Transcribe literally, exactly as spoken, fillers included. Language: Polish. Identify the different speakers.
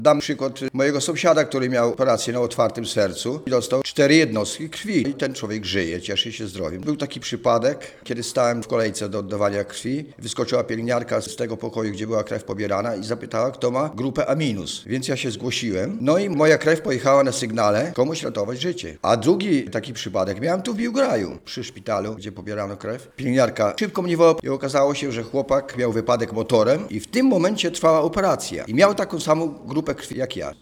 Speaker 1: Dam przykład mojego sąsiada, który miał operację na otwartym sercu i dostał cztery jednostki krwi. I ten człowiek żyje, cieszy się zdrowiem. Był taki przypadek, kiedy stałem w kolejce do oddawania krwi. Wyskoczyła pielęgniarka z tego pokoju, gdzie była krew pobierana i zapytała, kto ma grupę A minus. Więc ja się zgłosiłem. No i moja krew pojechała na sygnale komuś ratować życie. A drugi taki przypadek miałem tu w Biłgraju, przy szpitalu, gdzie pobierano krew. Pielęgniarka szybko mnie wołała i okazało się, że chłopak miał wypadek motorem i w tym momencie trwała operacja. I miał taką samą grupę krwi jak ja.